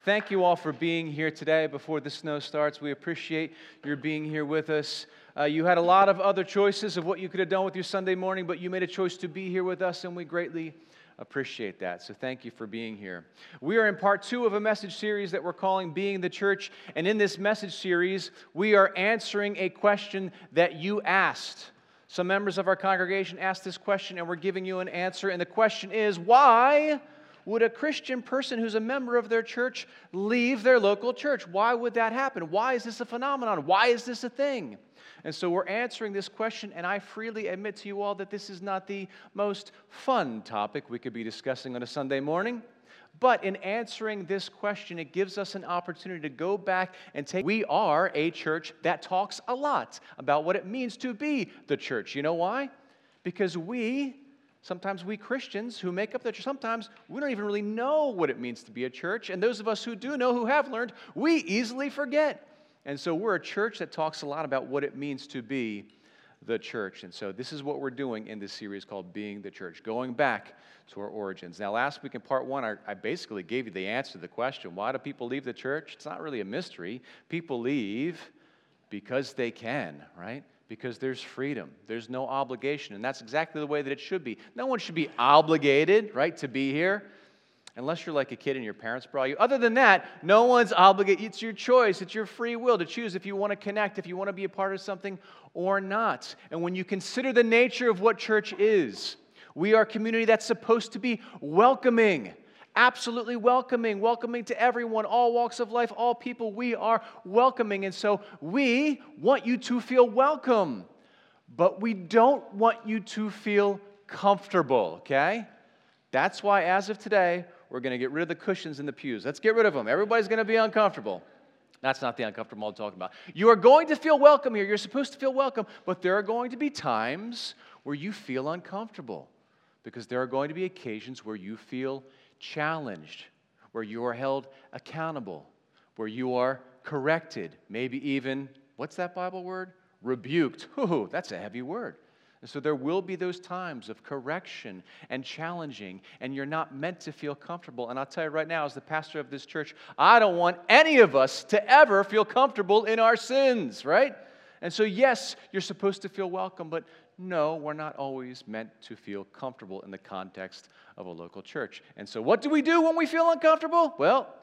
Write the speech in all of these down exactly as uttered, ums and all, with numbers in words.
Thank you all for being here today before the snow starts. We appreciate your being here with us. Uh, you had a lot of other choices of what you could have done with your Sunday morning, but you made a choice to be here with us, and we greatly appreciate that. So thank you for being here. We are in part two of a message series that we're calling Being the Church, and in this message series, we are answering a question that you asked. Some members of our congregation asked this question, and we're giving you an answer, and the question is, why would a Christian person who's a member of their church leave their local church? Why would that happen? Why is this a phenomenon? Why is this a thing? And so we're answering this question, and I freely admit to you all that this is not the most fun topic we could be discussing on a Sunday morning. But in answering this question, it gives us an opportunity to go back and take, we are a church that talks a lot about what it means to be the church. You know why? Because we Sometimes we Christians who make up the church, sometimes we don't even really know what it means to be a church. And those of us who do know, who have learned, we easily forget. And so we're a church that talks a lot about what it means to be the church. And so this is what we're doing in this series called Being the Church, going back to our origins. Now, last week in part one, I, I basically gave you the answer to the question, why do people leave the church? It's not really a mystery. People leave because they can, right? Because there's freedom. There's no obligation. And that's exactly the way that it should be. No one should be obligated, right, to be here, unless you're like a kid and your parents brought you. Other than that, no one's obligated. It's your choice. It's your free will to choose if you want to connect, if you want to be a part of something or not. And when you consider the nature of what church is, we are a community that's supposed to be welcoming. Absolutely welcoming, welcoming to everyone, all walks of life, all people. We are welcoming, and so we want you to feel welcome, but we don't want you to feel comfortable, okay? That's why, as of today, we're going to get rid of the cushions in the pews. Let's get rid of them. Everybody's going to be uncomfortable. That's not the uncomfortable I'm talking about. You are going to feel welcome here. You're supposed to feel welcome, but there are going to be times where you feel uncomfortable, because there are going to be occasions where you feel challenged, where you are held accountable, where you are corrected, maybe even, what's that Bible word? Rebuked. Ooh, that's a heavy word. And so there will be those times of correction and challenging, and you're not meant to feel comfortable. And I'll tell you right now, as the pastor of this church, I don't want any of us to ever feel comfortable in our sins, right? And so yes, you're supposed to feel welcome, but no, we're not always meant to feel comfortable in the context of a local church. And so what do we do when we feel uncomfortable? Well,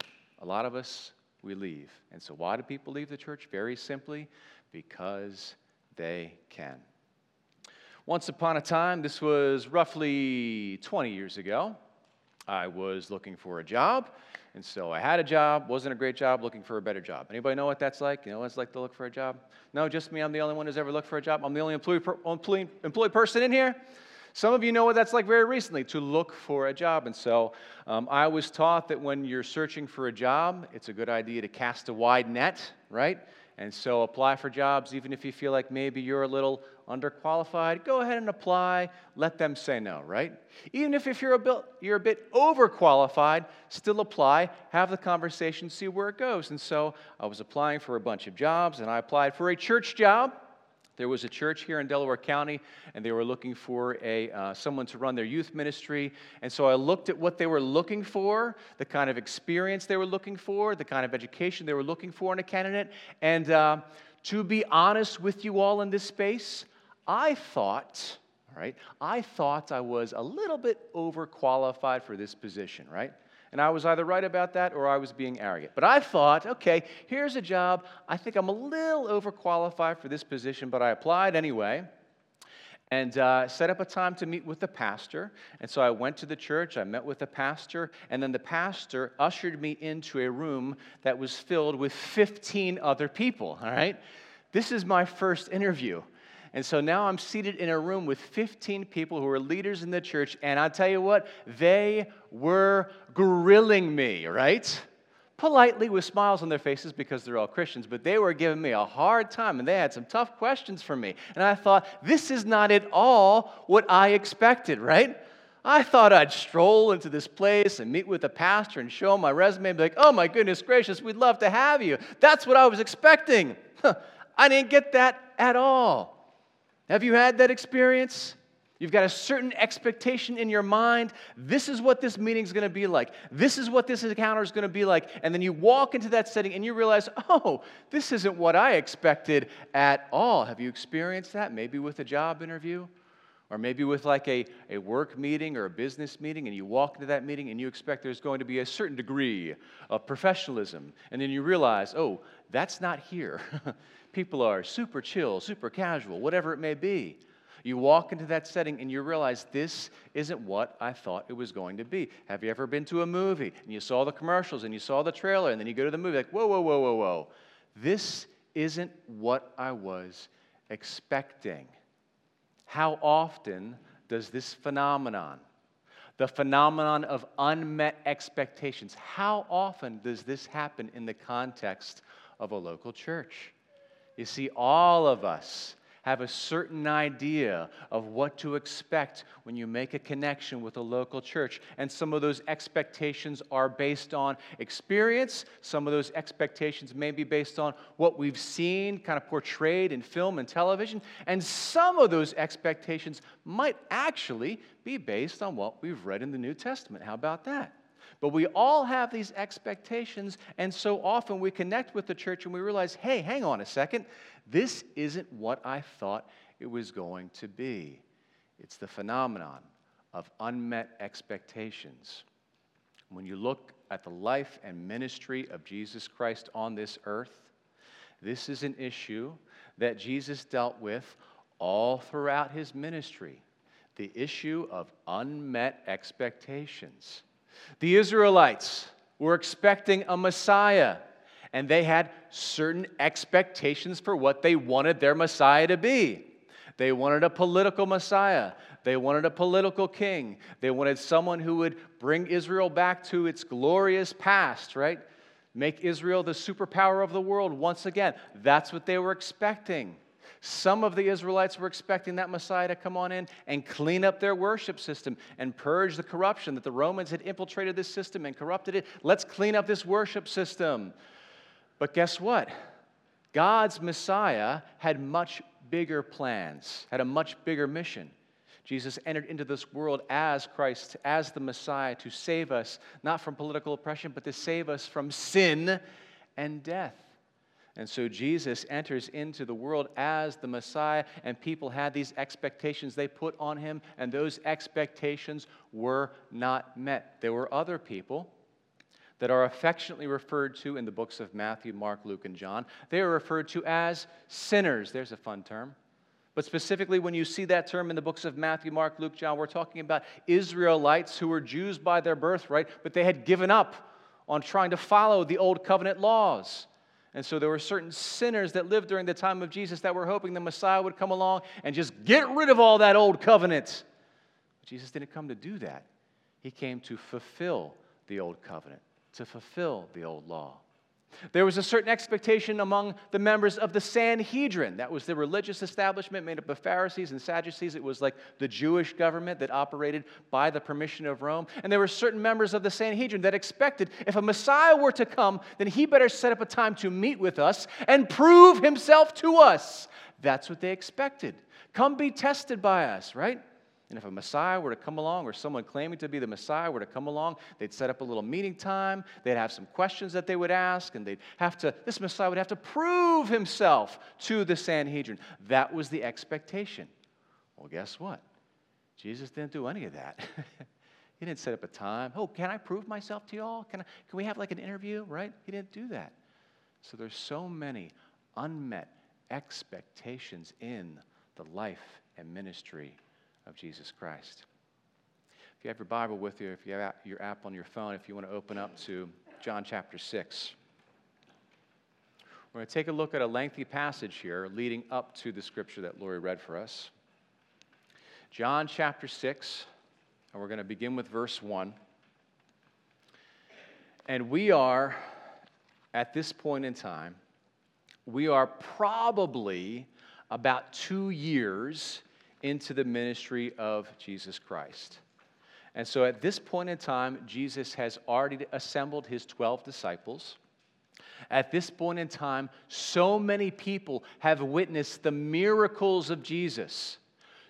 a lot of us, we leave. And so why do people leave the church? Very simply, because they can. Once upon a time, this was roughly twenty years ago, I was looking for a job. And so I had a job, wasn't a great job, looking for a better job. Anybody know what that's like? You know what it's like to look for a job? No, just me. I'm the only one who's ever looked for a job. I'm the only employee, employee, employed person in here. Some of you know what that's like very recently, to look for a job. And so um, I was taught that when you're searching for a job, it's a good idea to cast a wide net, right? And so apply for jobs, even if you feel like maybe you're a little underqualified, go ahead and apply, let them say no, right? Even if, if you're, a bit, you're a bit overqualified, still apply, have the conversation, see where it goes. And so I was applying for a bunch of jobs, and I applied for a church job. There was a church here in Delaware County, and they were looking for a uh, someone to run their youth ministry. And so I looked at what they were looking for, the kind of experience they were looking for, the kind of education they were looking for in a candidate. And uh, to be honest with you all in this space, I thought, all right, I thought I was a little bit overqualified for this position, right? And I was either right about that or I was being arrogant. But I thought, okay, here's a job. I think I'm a little overqualified for this position, but I applied anyway and uh, set up a time to meet with the pastor. And so I went to the church, I met with the pastor, and then the pastor ushered me into a room that was filled with fifteen other people, all right? This is my first interview. And so now I'm seated in a room with fifteen people who are leaders in the church, and I'll tell you what, they were grilling me, right? Politely, with smiles on their faces because they're all Christians, but they were giving me a hard time, and they had some tough questions for me. And I thought, this is not at all what I expected, right? I thought I'd stroll into this place and meet with the pastor and show him my resume and be like, oh my goodness gracious, we'd love to have you. That's what I was expecting. I didn't get that at all. Have you had that experience? You've got a certain expectation in your mind. This is what this meeting is going to be like. This is what this encounter is going to be like. And then you walk into that setting and you realize, oh, this isn't what I expected at all. Have you experienced that? Maybe with a job interview, or maybe with like a, a work meeting or a business meeting, and you walk into that meeting and you expect there's going to be a certain degree of professionalism. And then you realize, oh, that's not here. People are super chill, super casual, whatever it may be. You walk into that setting and you realize this isn't what I thought it was going to be. Have you ever been to a movie and you saw the commercials and you saw the trailer and then you go to the movie like, whoa, whoa, whoa, whoa, whoa. This isn't what I was expecting. How often does this phenomenon, the phenomenon of unmet expectations, how often does this happen in the context of a local church? You see, all of us have a certain idea of what to expect when you make a connection with a local church. And some of those expectations are based on experience. Some of those expectations may be based on what we've seen kind of portrayed in film and television. And some of those expectations might actually be based on what we've read in the New Testament. How about that? But we all have these expectations, and so often we connect with the church and we realize, hey, hang on a second, this isn't what I thought it was going to be. It's the phenomenon of unmet expectations. When you look at the life and ministry of Jesus Christ on this earth, this is an issue that Jesus dealt with all throughout his ministry, the issue of unmet expectations. The Israelites were expecting a Messiah, and they had certain expectations for what they wanted their Messiah to be. They wanted a political Messiah. They wanted a political king. They wanted someone who would bring Israel back to its glorious past, right? Make Israel the superpower of the world once again. That's what they were expecting. Some of the Israelites were expecting that Messiah to come on in and clean up their worship system and purge the corruption that the Romans had infiltrated this system and corrupted it. Let's clean up this worship system. But guess what? God's Messiah had much bigger plans, had a much bigger mission. Jesus entered into this world as Christ, as the Messiah, to save us, not from political oppression, but to save us from sin and death. And so Jesus enters into the world as the Messiah, and people had these expectations they put on him, and those expectations were not met. There were other people that are affectionately referred to in the books of Matthew, Mark, Luke, and John. They are referred to as sinners. There's a fun term. But specifically, when you see that term in the books of Matthew, Mark, Luke, John, we're talking about Israelites who were Jews by their birthright, but they had given up on trying to follow the old covenant laws. And so there were certain sinners that lived during the time of Jesus that were hoping the Messiah would come along and just get rid of all that old covenant. But Jesus didn't come to do that. He came to fulfill the old covenant, to fulfill the old law. There was a certain expectation among the members of the Sanhedrin. That was the religious establishment made up of Pharisees and Sadducees. It was like the Jewish government that operated by the permission of Rome. And there were certain members of the Sanhedrin that expected if a Messiah were to come, then he better set up a time to meet with us and prove himself to us. That's what they expected. Come be tested by us, right? And if a Messiah were to come along, or someone claiming to be the Messiah were to come along, they'd set up a little meeting time, they'd have some questions that they would ask, and they'd have to, this Messiah would have to prove himself to the Sanhedrin. That was the expectation. Well, guess what? Jesus didn't do any of that. He didn't set up a time. Oh, can I prove myself to y'all? Can I, can we have like an interview, right? He didn't do that. So there's so many unmet expectations in the life and ministry of Jesus Christ. If you have your Bible with you, if you have your app on your phone, if you want to open up to John chapter six. We're going to take a look at a lengthy passage here leading up to the scripture that Lori read for us. John chapter six, and we're going to begin with verse one. And we are, at this point in time, we are probably about two years into the ministry of Jesus Christ. And so at this point in time, Jesus has already assembled his twelve disciples. At this point in time, so many people have witnessed the miracles of Jesus.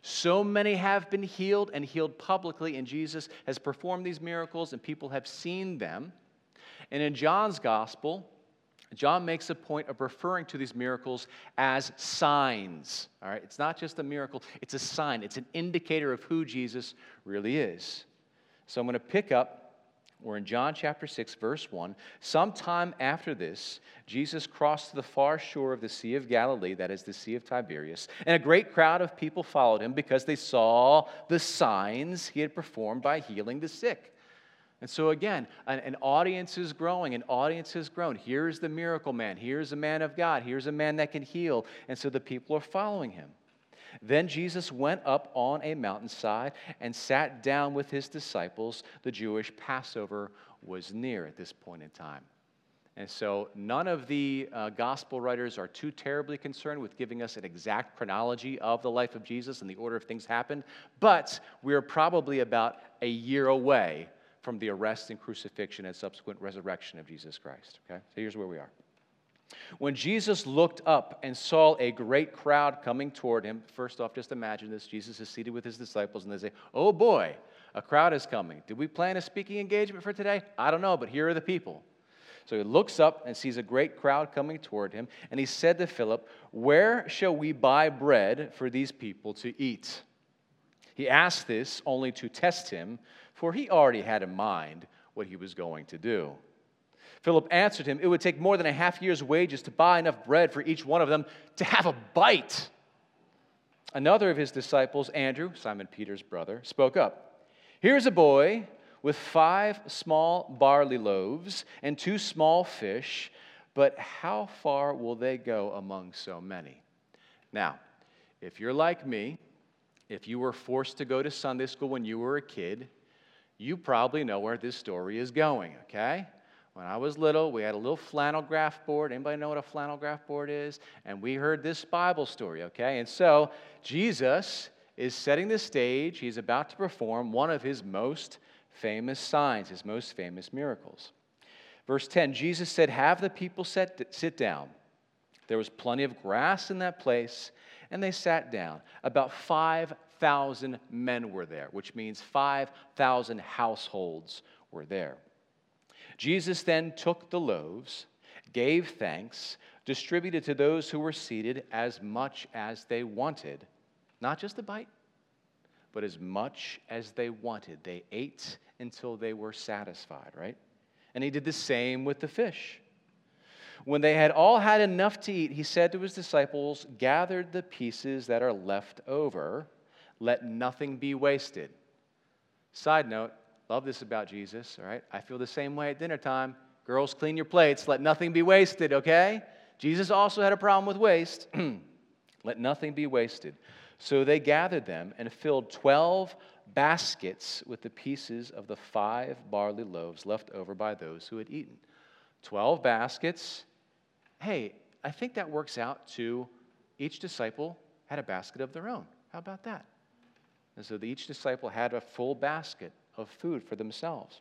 So many have been healed and healed publicly, and Jesus has performed these miracles, and people have seen them. And in John's gospel, John makes a point of referring to these miracles as signs. All right? It's not just a miracle, it's a sign. It's an indicator of who Jesus really is. So I'm going to pick up. We're in John chapter six, verse one. Sometime after this, Jesus crossed to the far shore of the Sea of Galilee, that is the Sea of Tiberias, and a great crowd of people followed him because they saw the signs he had performed by healing the sick. And so again, an, an audience is growing, an audience has grown. Here's the miracle man, here's a man of God, here's a man that can heal, and so the people are following him. Then Jesus went up on a mountainside and sat down with his disciples. The Jewish Passover was near at this point in time. And so none of the uh, gospel writers are too terribly concerned with giving us an exact chronology of the life of Jesus and the order of things happened, but we're probably about a year away from the arrest and crucifixion and subsequent resurrection of Jesus Christ. Okay? So here's where we are. When Jesus looked up and saw a great crowd coming toward him, first off, just imagine this. Jesus is seated with his disciples, and they say, oh boy, a crowd is coming. Did we plan a speaking engagement for today? I don't know, but here are the people. So he looks up and sees a great crowd coming toward him, and he said to Philip, where shall we buy bread for these people to eat? He asked this only to test him, for he already had in mind what he was going to do. Philip answered him, it would take more than a half year's wages to buy enough bread for each one of them to have a bite. Another of his disciples, Andrew, Simon Peter's brother, spoke up. Here's a boy with five small barley loaves and two small fish, but how far will they go among so many? Now, if you're like me, if you were forced to go to Sunday school when you were a kid, you probably know where this story is going, okay? When I was little, we had a little flannel graph board. Anybody know what a flannel graph board is? And we heard this Bible story, okay? And so Jesus is setting the stage. He's about to perform one of his most famous signs, his most famous miracles. Verse ten, Jesus said, have the people sit, sit down. There was plenty of grass in that place, and they sat down. About five thousand men were there, which means five thousand households were there. Jesus then took the loaves, gave thanks, distributed to those who were seated as much as they wanted. Not just a bite, but as much as they wanted. They ate until they were satisfied, right? And he did the same with the fish. When they had all had enough to eat, he said to his disciples, gather the pieces that are left over. Let nothing be wasted. Side note, love this about Jesus, all right? I feel the same way at dinner time. Girls, clean your plates. Let nothing be wasted, okay? Jesus also had a problem with waste. Let nothing be wasted. So they gathered them and filled twelve baskets with the pieces of the five barley loaves left over by those who had eaten. Twelve baskets. Hey, I think that works out to each disciple had a basket of their own. How about that? And so each disciple had a full basket of food for themselves.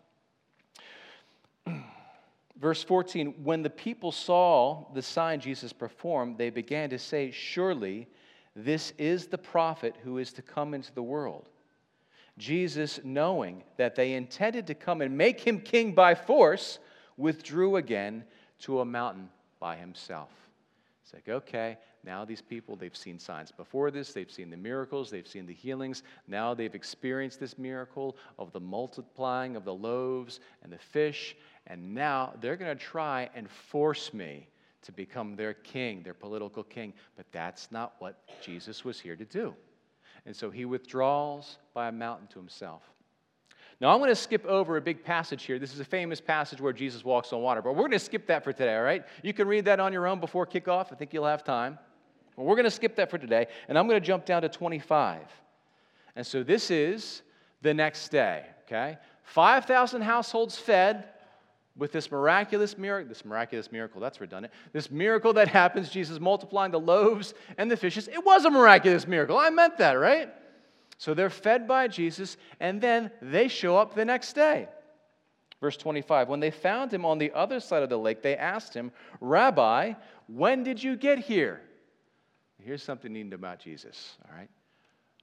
Verse fourteen, when the people saw the sign Jesus performed, they began to say, surely this is the prophet who is to come into the world. Jesus, knowing that they intended to come and make him king by force, withdrew again to a mountain by himself. It's like, okay, now these people, they've seen signs before this. They've seen the miracles. They've seen the healings. Now they've experienced this miracle of the multiplying of the loaves and the fish. And now they're going to try and force me to become their king, their political king. But that's not what Jesus was here to do. And so he withdraws by a mountain to himself. Now, I'm going to skip over a big passage here. This is a famous passage where Jesus walks on water, but we're going to skip that for today, all right? You can read that on your own before kickoff. I think you'll have time. But we're going to skip that for today, and I'm going to jump down to twenty-five. And so this is the next day, okay? five thousand households fed with this miraculous miracle. This miraculous miracle, that's redundant. This miracle that happens, Jesus multiplying the loaves and the fishes. It was a miraculous miracle. I meant that, right? So they're fed by Jesus, and then they show up the next day. Verse twenty-five, when they found him on the other side of the lake, they asked him, Rabbi, when did you get here? Here's something neat about Jesus, all right?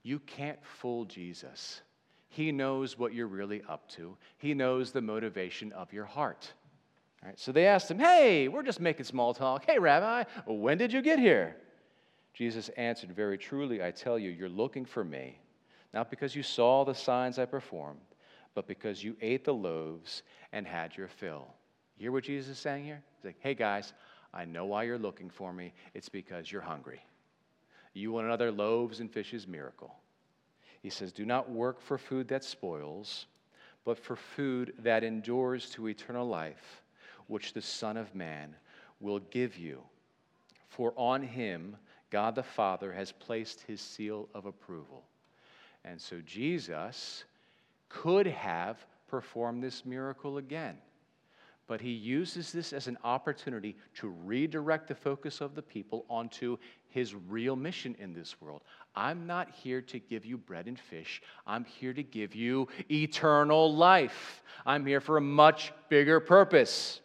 You can't fool Jesus. He knows what you're really up to. He knows the motivation of your heart. All right, so they asked him, hey, we're just making small talk. Hey, Rabbi, when did you get here? Jesus answered, very truly, I tell you, you're looking for me, not because you saw the signs I performed, but because you ate the loaves and had your fill. You hear what Jesus is saying here? He's like, hey, guys, I know why you're looking for me. It's because you're hungry. You want another loaves and fishes miracle. He says, do not work for food that spoils, but for food that endures to eternal life, which the Son of Man will give you. For on him God the Father has placed his seal of approval. And so Jesus could have performed this miracle again. But he uses this as an opportunity to redirect the focus of the people onto his real mission in this world. I'm not here to give you bread and fish. I'm here to give you eternal life. I'm here for a much bigger purpose.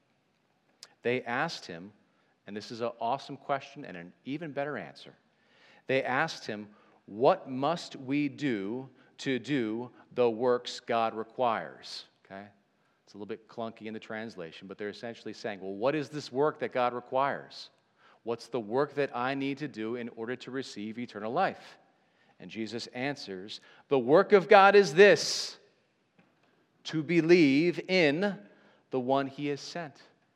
They asked him, and this is an awesome question and an even better answer. They asked him, what must we do to do the works God requires? Okay? It's a little bit clunky in the translation, but they're essentially saying, well, what is this work that God requires? What's the work that I need to do in order to receive eternal life? And Jesus answers, the work of God is this, to believe in the one he has sent.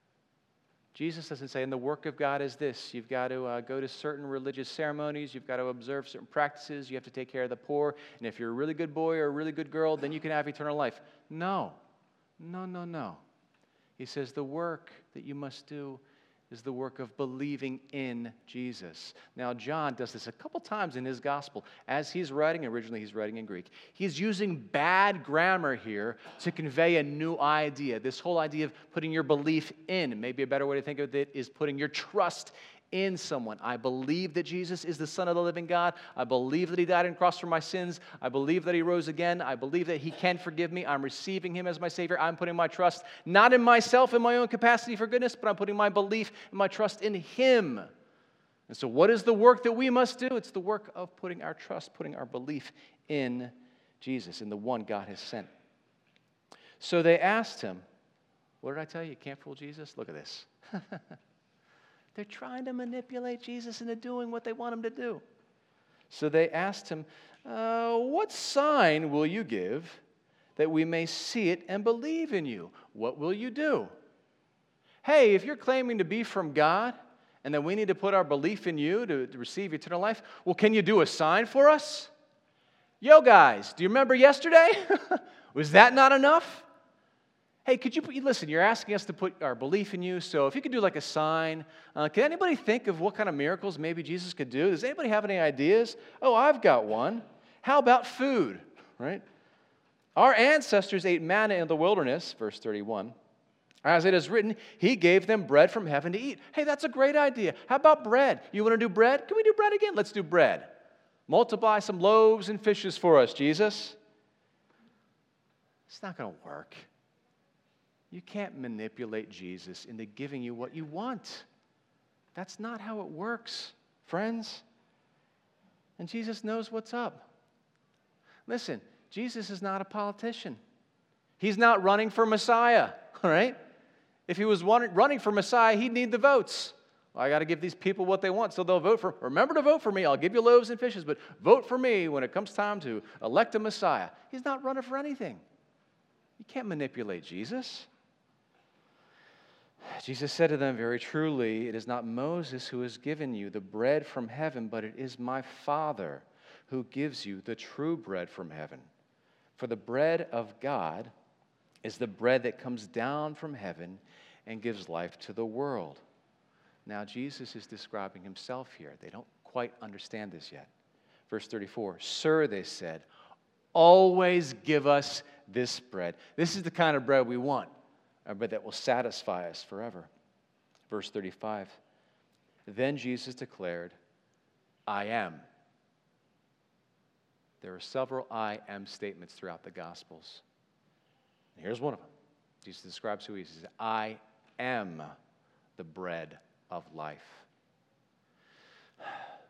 Jesus doesn't say, and the work of God is this. You've got to uh, go to certain religious ceremonies. You've got to observe certain practices. You have to take care of the poor. And if you're a really good boy or a really good girl, then you can have eternal life. No. No, no, no. He says the work that you must do is the work of believing in Jesus. Now, John does this a couple times in his gospel. As he's writing, originally he's writing in Greek, he's using bad grammar here to convey a new idea. This whole idea of putting your belief in, maybe a better way to think of it is putting your trust in someone. I believe that Jesus is the Son of the living God. I believe that he died on the cross for my sins. I believe that he rose again. I believe that he can forgive me. I'm receiving him as my Savior. I'm putting my trust not in myself in my own capacity for goodness, but I'm putting my belief and my trust in him. And so what is the work that we must do? It's the work of putting our trust, putting our belief in Jesus, in the one God has sent. So they asked him, what did I tell you? You can't fool Jesus? Look at this. They're trying to manipulate Jesus into doing what they want him to do. So they asked him, uh, what sign will you give that we may see it and believe in you? What will you do? Hey, if you're claiming to be from God and that we need to put our belief in you to, to receive eternal life, well, can you do a sign for us? Yo, guys, do you remember yesterday? Was that not enough? Hey, could you put, listen, you're asking us to put our belief in you, so if you could do like a sign, uh, can anybody think of what kind of miracles maybe Jesus could do? Does anybody have any ideas? Oh, I've got one. How about food, right? Our ancestors ate manna in the wilderness, verse thirty-one. As it is written, he gave them bread from heaven to eat. Hey, that's a great idea. How about bread? You want to do bread? Can we do bread again? Let's do bread. Multiply some loaves and fishes for us, Jesus. It's not going to work. You can't manipulate Jesus into giving you what you want. That's not how it works, friends. And Jesus knows what's up. Listen, Jesus is not a politician. He's not running for Messiah, all right? If he was running for Messiah, he'd need the votes. Well, I got to give these people what they want so they'll vote for. Remember to vote for me. I'll give you loaves and fishes, but vote for me when it comes time to elect a Messiah. He's not running for anything. You can't manipulate Jesus. Jesus said to them, very truly, it is not Moses who has given you the bread from heaven, but it is my Father who gives you the true bread from heaven. For the bread of God is the bread that comes down from heaven and gives life to the world. Now, Jesus is describing himself here. They don't quite understand this yet. Verse thirty-four, Sir, they said, always give us this bread. This is the kind of bread we want. A bread that will satisfy us forever. Verse thirty-five, then Jesus declared, I am. There are several I am statements throughout the Gospels. And here's one of them. Jesus describes who he is. He says, I am the bread of life.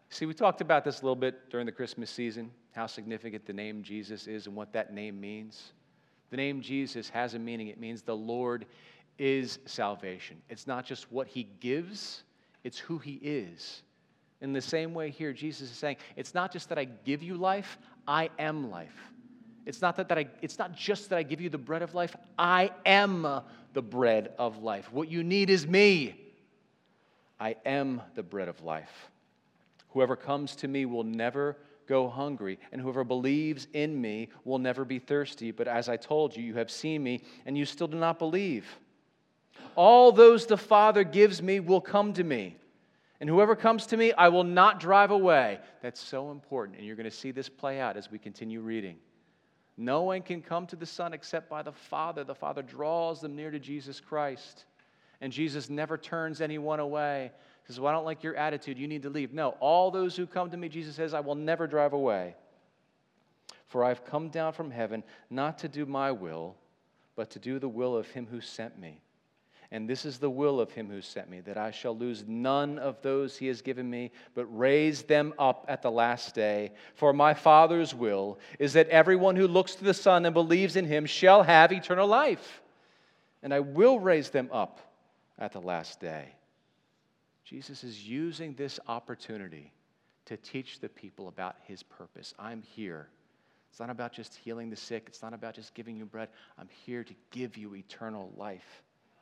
See, we talked about this a little bit during the Christmas season, how significant the name Jesus is and what that name means. The name Jesus has a meaning. It means the Lord is salvation. It's not just what he gives, it's who he is. In the same way here, Jesus is saying, it's not just that I give you life, I am life. It's not that, that I, it's not just that I give you the bread of life, I am the bread of life. What you need is me. I am the bread of life. Whoever comes to me will never go hungry, and whoever believes in me will never be thirsty. But as I told you, you have seen me, and you still do not believe. All those the Father gives me will come to me, and whoever comes to me, I will not drive away. That's so important, and you're going to see this play out as we continue reading. No one can come to the Son except by the Father. The Father draws them near to Jesus Christ, and Jesus never turns anyone away. He says, well, I don't like your attitude. You need to leave. No, all those who come to me, Jesus says, I will never drive away. For I've come down from heaven not to do my will, but to do the will of him who sent me. And this is the will of him who sent me, that I shall lose none of those he has given me, but raise them up at the last day. For my Father's will is that everyone who looks to the Son and believes in him shall have eternal life. And I will raise them up at the last day. Jesus is using this opportunity to teach the people about his purpose. I'm here. It's not about just healing the sick. It's not about just giving you bread. I'm here to give you eternal life.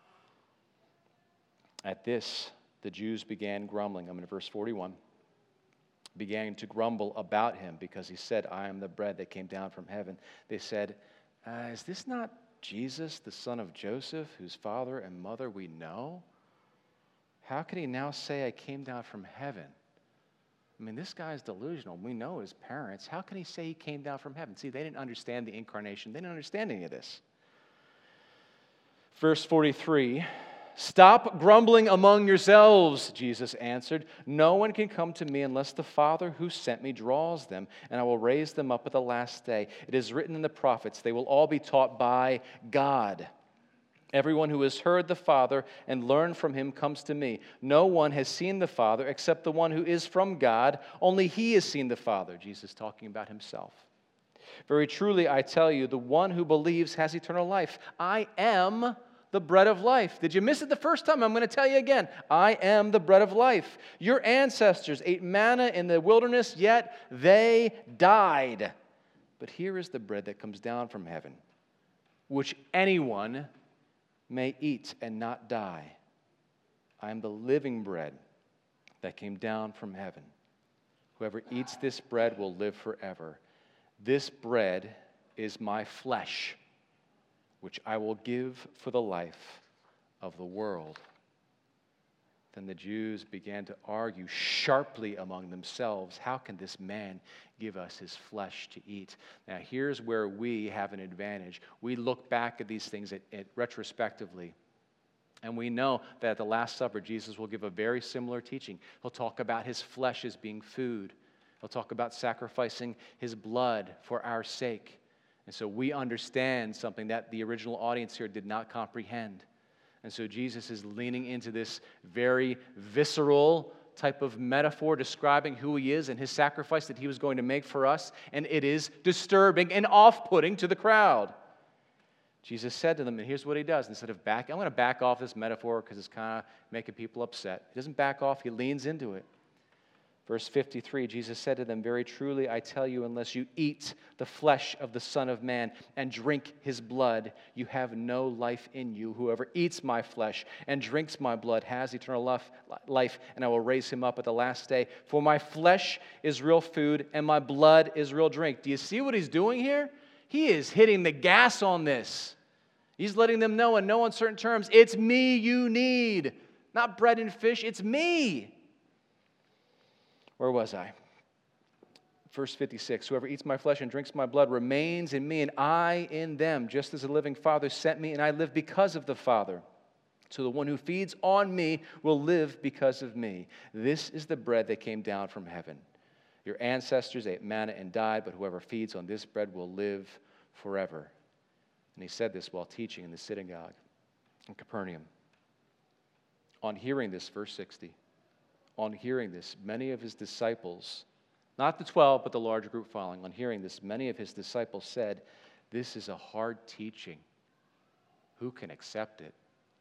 At this, the Jews began grumbling. I'm in verse forty-one. Began to grumble about him because he said, I am the bread that came down from heaven. They said, uh, is this not Jesus, the son of Joseph, whose father and mother we know? How can he now say I came down from heaven? I mean, this guy's delusional. We know his parents. How can he say he came down from heaven? See, they didn't understand the incarnation. They didn't understand any of this. Verse forty-three, stop grumbling among yourselves, Jesus answered. No one can come to me unless the Father who sent me draws them, and I will raise them up at the last day. It is written in the prophets, they will all be taught by God. Everyone who has heard the Father and learned from him comes to me. No one has seen the Father except the one who is from God. Only he has seen the Father. Jesus talking about himself. Very truly, I tell you, the one who believes has eternal life. I am the bread of life. Did you miss it the first time? I'm going to tell you again. I am the bread of life. Your ancestors ate manna in the wilderness, yet they died. But here is the bread that comes down from heaven, which anyone may eat and not die. I am the living bread that came down from heaven. Whoever eats this bread will live forever. This bread is my flesh, which I will give for the life of the world. Then the Jews began to argue sharply among themselves, how can this man give us his flesh to eat? Now here's where we have an advantage. We look back at these things at, at retrospectively, and we know that at the Last Supper, Jesus will give a very similar teaching. He'll talk about his flesh as being food. He'll talk about sacrificing his blood for our sake. And so we understand something that the original audience here did not comprehend. And so Jesus is leaning into this very visceral type of metaphor describing who he is and his sacrifice that he was going to make for us. And it is disturbing and off-putting to the crowd. Jesus said to them, and here's what he does. Instead of back, I'm going to back off this metaphor because it's kind of making people upset. He doesn't back off. He leans into it. Verse fifty-three, Jesus said to them, very truly I tell you, unless you eat the flesh of the Son of Man and drink his blood, you have no life in you. Whoever eats my flesh and drinks my blood has eternal life, and I will raise him up at the last day. For my flesh is real food, and my blood is real drink. Do you see what he's doing here? He is hitting the gas on this. He's letting them know in no uncertain terms, it's me you need. Not bread and fish, it's me. Where was I? Verse fifty-six, whoever eats my flesh and drinks my blood remains in me, and I in them, just as the living Father sent me, and I live because of the Father. So the one who feeds on me will live because of me. This is the bread that came down from heaven. Your ancestors ate manna and died, but whoever feeds on this bread will live forever. And he said this while teaching in the synagogue in Capernaum. On hearing this, verse sixty, On hearing this, many of his disciples, not the twelve, but the large group following, on hearing this, many of his disciples said, "This is a hard teaching. Who can accept it?"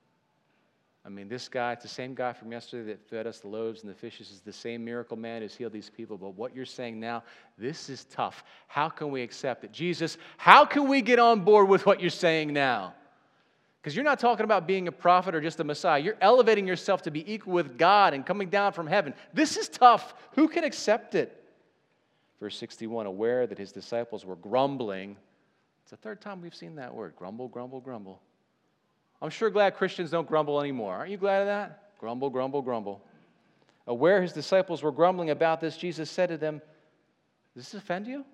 I mean, this guy, it's the same guy from yesterday that fed us the loaves and the fishes, is the same miracle man who's healed these people. But what you're saying now, this is tough. How can we accept it? Jesus, how can we get on board with what you're saying now? Because you're not talking about being a prophet or just a Messiah. You're elevating yourself to be equal with God and coming down from heaven. This is tough. Who can accept it? Verse sixty-one, aware that his disciples were grumbling. It's the third time we've seen that word, grumble, grumble, grumble. I'm sure glad Christians don't grumble anymore. Aren't you glad of that? Grumble, grumble, grumble. Aware his disciples were grumbling about this, Jesus said to them, "Does this offend you?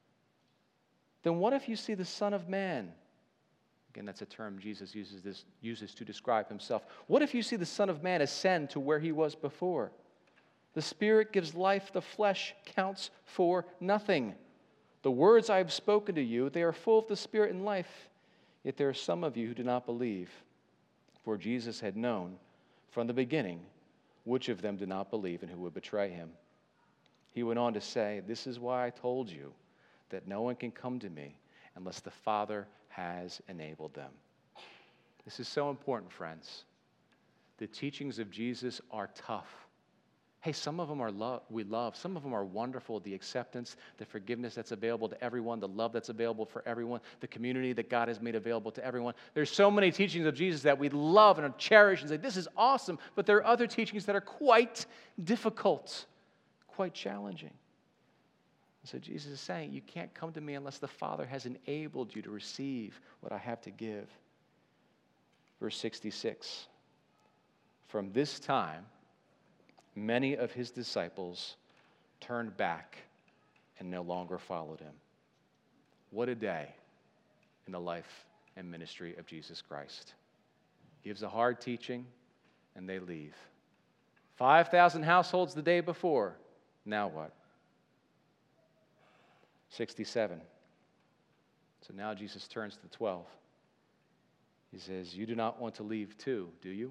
Then what if you see the Son of Man?" Again, that's a term Jesus uses, this, uses to describe himself. What if you see the Son of Man ascend to where he was before? The Spirit gives life, the flesh counts for nothing. The words I have spoken to you, they are full of the Spirit and life. Yet there are some of you who do not believe. For Jesus had known from the beginning which of them did not believe and who would betray him. He went on to say, "This is why I told you that no one can come to me unless the Father has enabled them." This is so important, friends. The teachings of Jesus are tough. Hey, some of them are lo- we love. Some of them are wonderful. The acceptance, the forgiveness that's available to everyone, the love that's available for everyone, the community that God has made available to everyone. There's so many teachings of Jesus that we love and cherish and say, this is awesome. But there are other teachings that are quite difficult, quite challenging. So Jesus is saying, you can't come to me unless the Father has enabled you to receive what I have to give. Verse sixty-six, from this time, many of his disciples turned back and no longer followed him. What a day in the life and ministry of Jesus Christ. He gives a hard teaching, and they leave. five thousand households the day before. Now what? sixty-seven. So now Jesus turns to the twelve. He says, you do not want to leave too, do you?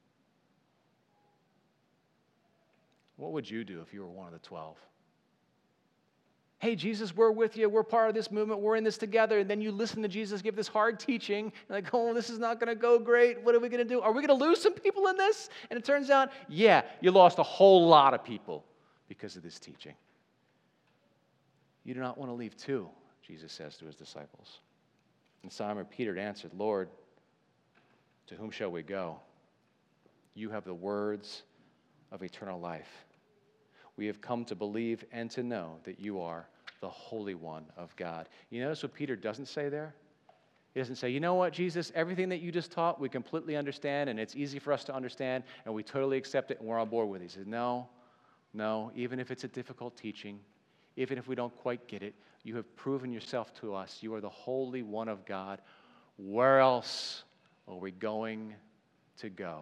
What would you do if you were one of the twelve? Hey, Jesus, we're with you. We're part of this movement. We're in this together. And then you listen to Jesus give this hard teaching. Like, oh, this is not going to go great. What are we going to do? Are we going to lose some people in this? And it turns out, yeah, you lost a whole lot of people because of this teaching. You do not want to leave too, Jesus says to his disciples. And Simon Peter answered, Lord, to whom shall we go? You have the words of eternal life. We have come to believe and to know that you are the Holy One of God. You notice what Peter doesn't say there? He doesn't say, you know what, Jesus, everything that you just taught, we completely understand, and it's easy for us to understand, and we totally accept it, and we're on board with it. He says, no, no, even if it's a difficult teaching, even if we don't quite get it, you have proven yourself to us. You are the Holy One of God. Where else are we going to go?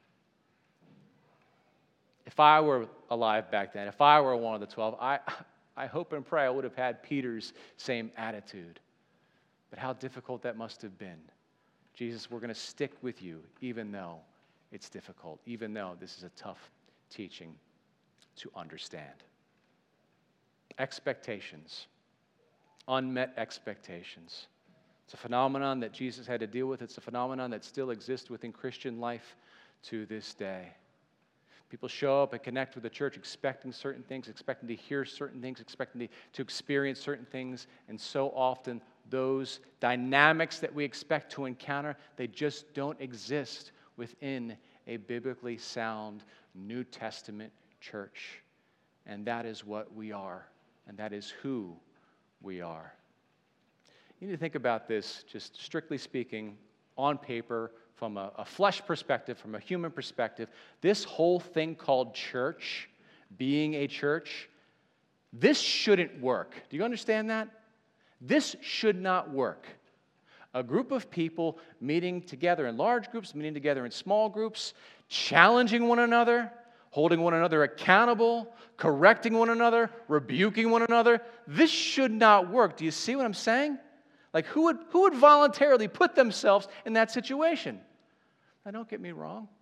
If I were alive back then, if I were one of the twelve, I, I hope and pray I would have had Peter's same attitude. But how difficult that must have been. Jesus, we're going to stick with you even though it's difficult, even though this is a tough teaching to understand. Expectations, unmet expectations. It's a phenomenon that Jesus had to deal with. It's a phenomenon that still exists within Christian life to this day. People show up and connect with the church expecting certain things, expecting to hear certain things, expecting to, to experience certain things, and so often those dynamics that we expect to encounter, they just don't exist within a biblically sound New Testament church. And that is what we are, and that is who we are. You need to think about this, just strictly speaking, on paper, from a, a flesh perspective, from a human perspective. This whole thing called church, being a church, this shouldn't work. Do you understand that? This should not work. A group of people meeting together in large groups, meeting together in small groups, challenging one another, holding one another accountable, correcting one another, rebuking one another. This should not work. Do you see what I'm saying? Like, who would, who would voluntarily put themselves in that situation? Now, don't get me wrong.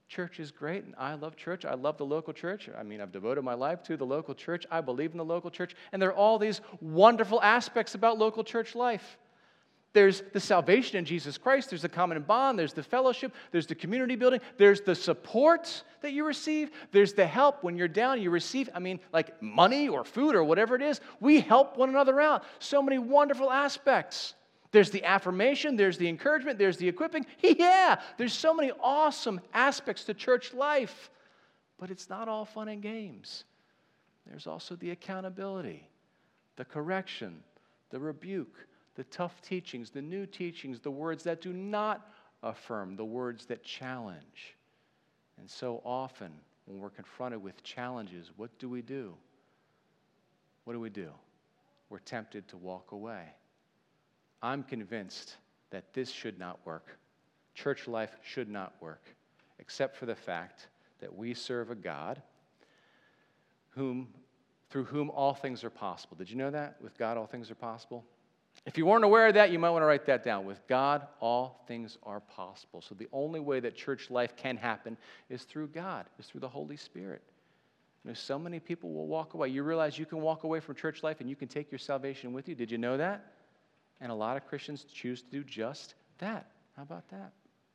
Church is great, and I love church. I love the local church. I mean, I've devoted my life to the local church. I believe in the local church. And there are all these wonderful aspects about local church life. There's the salvation in Jesus Christ. There's the common bond. There's the fellowship. There's the community building. There's the support that you receive. There's the help when you're down. You receive, I mean, like money or food or whatever it is. We help one another out. So many wonderful aspects. There's the affirmation, there's the encouragement, there's the equipping. Yeah, there's so many awesome aspects to church life. But it's not all fun and games. There's also the accountability, the correction, the rebuke, the tough teachings, the new teachings, the words that do not affirm, the words that challenge. And so often, when we're confronted with challenges, what do we do? What do we do? We're tempted to walk away. I'm convinced that this should not work. Church life should not work, except for the fact that we serve a God whom, through whom all things are possible. Did you know that? With God, all things are possible. If you weren't aware of that, you might want to write that down. With God, all things are possible. So the only way that church life can happen is through God, is through the Holy Spirit. You know, so many people will walk away. You realize you can walk away from church life and you can take your salvation with you. Did you know that? And a lot of Christians choose to do just that. How about that?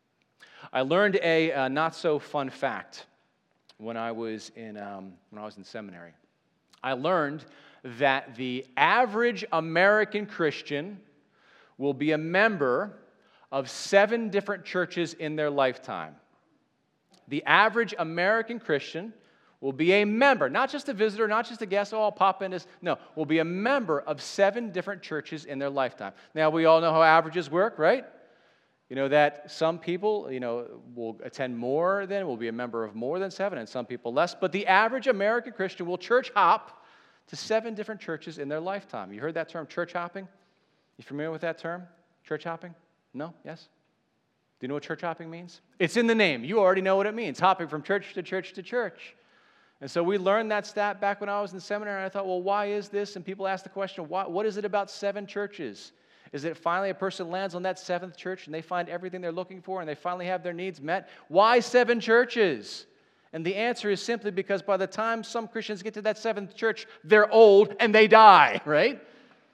I learned a uh, not-so-fun fact when I was in um, when I was in seminary. I learned that the average American Christian will be a member of seven different churches in their lifetime. The average American Christian will be a member, not just a visitor, not just a guest, oh, I'll pop in this. No, will be a member of seven different churches in their lifetime. Now, we all know how averages work, right? You know that some people, you know, will attend more than, will be a member of more than seven, and some people less. But the average American Christian will church hop to seven different churches in their lifetime. You heard that term, church hopping? You familiar with that term, church hopping? No? Yes? Do you know what church hopping means? It's in the name. You already know what it means, hopping from church to church to church. And so we learned that stat back when I was in seminary, and I thought, well, why is this? And people ask the question, why, what is it about seven churches? Is it finally a person lands on that seventh church and they find everything they're looking for and they finally have their needs met? Why seven churches? And the answer is simply because by the time some Christians get to that seventh church, they're old and they die, right?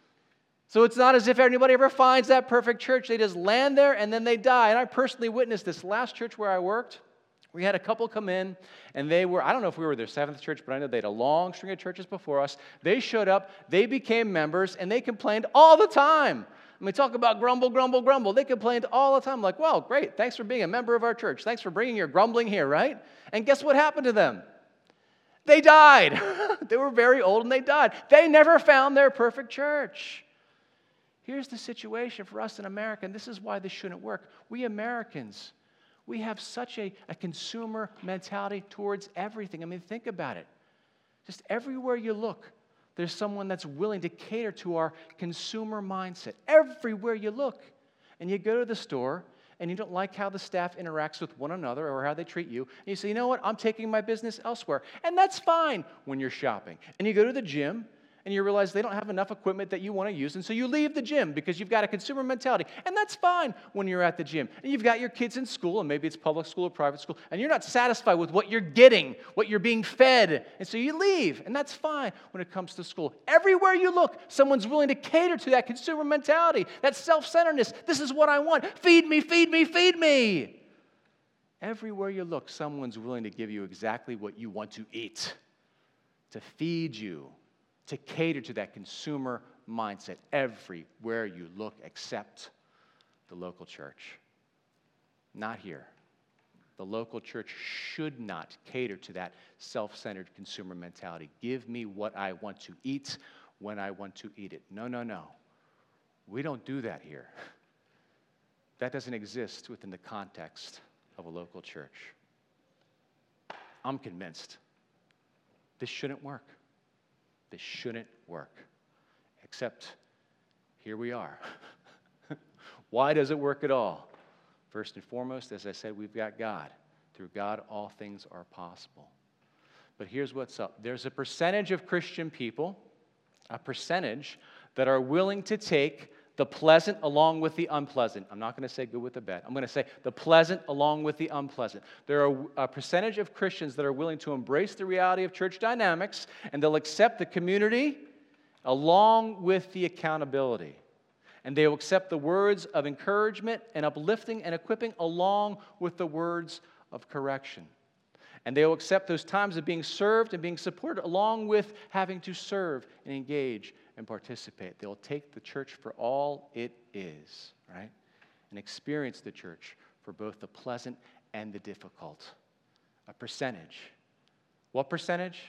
So it's not as if anybody ever finds that perfect church. They just land there and then they die. And I personally witnessed this last church where I worked. We had a couple come in, and they were, I don't know if we were their seventh church, but I know they had a long string of churches before us. They showed up, they became members, and they complained all the time. I mean, talk about grumble, grumble, grumble. They complained all the time, like, well, great, thanks for being a member of our church. Thanks for bringing your grumbling here, right? And guess what happened to them? They died. They were very old, and they died. They never found their perfect church. Here's the situation for us in America, and this is why this shouldn't work. We Americans, we have such a, a consumer mentality towards everything. I mean, think about it. Just everywhere you look, there's someone that's willing to cater to our consumer mindset. Everywhere you look. And you go to the store, and you don't like how the staff interacts with one another or how they treat you. And you say, you know what, I'm taking my business elsewhere. And that's fine when you're shopping. And you go to the gym, and you realize they don't have enough equipment that you want to use, and so you leave the gym because you've got a consumer mentality. And that's fine when you're at the gym. And you've got your kids in school, and maybe it's public school or private school, and you're not satisfied with what you're getting, what you're being fed, and so you leave. And that's fine when it comes to school. Everywhere you look, someone's willing to cater to that consumer mentality, that self-centeredness. This is what I want. Feed me, feed me, feed me. Everywhere you look, someone's willing to give you exactly what you want to eat, to feed you, to cater to that consumer mindset everywhere you look except the local church. Not here. The local church should not cater to that self-centered consumer mentality. Give me what I want to eat when I want to eat it. No, no, no. We don't do that here. That doesn't exist within the context of a local church. I'm convinced this shouldn't work. This shouldn't work, except here we are. Why does it work at all? First and foremost, as I said, we've got God. Through God, all things are possible. But here's what's up. There's a percentage of Christian people, a percentage, that are willing to take The pleasant along with the unpleasant. I'm not going to say good with the bad. I'm going to say the pleasant along with the unpleasant. There are a percentage of Christians that are willing to embrace the reality of church dynamics, and they'll accept the community along with the accountability. And they will accept the words of encouragement and uplifting and equipping along with the words of correction. And they will accept those times of being served and being supported along with having to serve and engage and participate. They'll take the church for all it is, right? And experience the church for both the pleasant and the difficult. A percentage. What percentage?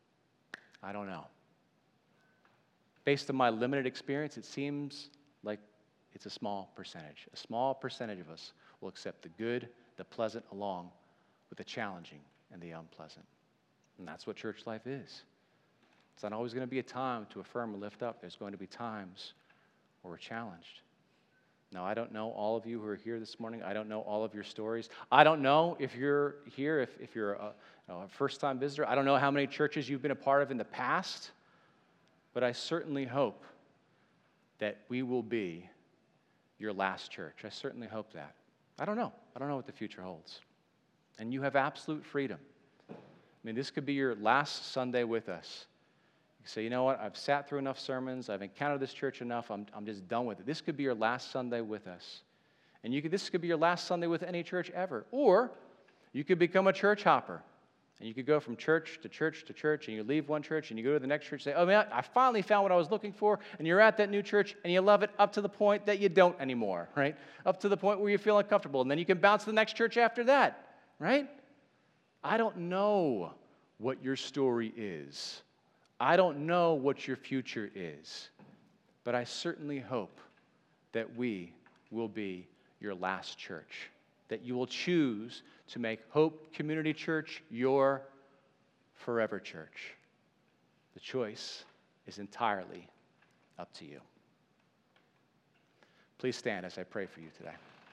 I don't know. Based on my limited experience, it seems like it's a small percentage. A small percentage of us will accept the good, the pleasant, along with the challenging and the unpleasant. And that's what church life is. It's not always going to be a time to affirm and lift up. There's going to be times where we're challenged. Now, I don't know all of you who are here this morning. I don't know all of your stories. I don't know if you're here, if, if you're a, you know, a first-time visitor. I don't know how many churches you've been a part of in the past. But I certainly hope that we will be your last church. I certainly hope that. I don't know. I don't know what the future holds. And you have absolute freedom. I mean, this could be your last Sunday with us. You say, you know what, I've sat through enough sermons, I've encountered this church enough, I'm, I'm just done with it. This could be your last Sunday with us. And you could, this could be your last Sunday with any church ever. Or you could become a church hopper. And you could go from church to church to church, and you leave one church, and you go to the next church and say, oh, man, I finally found what I was looking for, and you're at that new church, and you love it up to the point that you don't anymore, right? Up to the point where you feel uncomfortable, and then you can bounce to the next church after that, right? I don't know what your story is. I don't know what your future is, but I certainly hope that we will be your last church, that you will choose to make Hope Community Church your forever church. The choice is entirely up to you. Please stand as I pray for you today.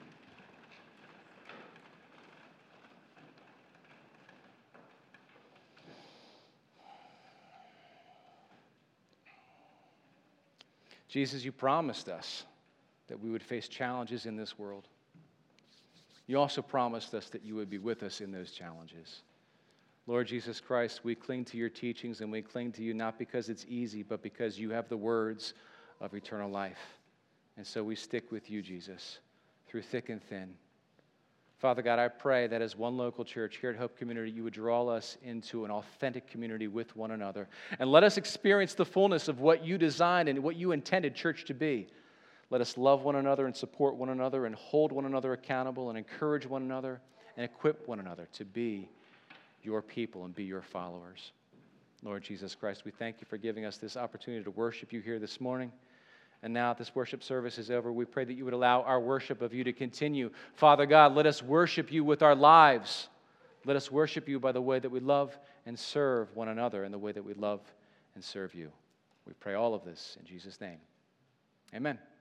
Jesus, you promised us that we would face challenges in this world. You also promised us that you would be with us in those challenges. Lord Jesus Christ, we cling to your teachings, and we cling to you not because it's easy, but because you have the words of eternal life. And so we stick with you, Jesus, through thick and thin. Father God, I pray that as one local church here at Hope Community, you would draw us into an authentic community with one another. And let us experience the fullness of what you designed and what you intended church to be. Let us love one another and support one another and hold one another accountable and encourage one another and equip one another to be your people and be your followers. Lord Jesus Christ, we thank you for giving us this opportunity to worship you here this morning. And now that this worship service is over, we pray that you would allow our worship of you to continue. Father God, let us worship you with our lives. Let us worship you by the way that we love and serve one another and the way that we love and serve you. We pray all of this in Jesus' name. Amen.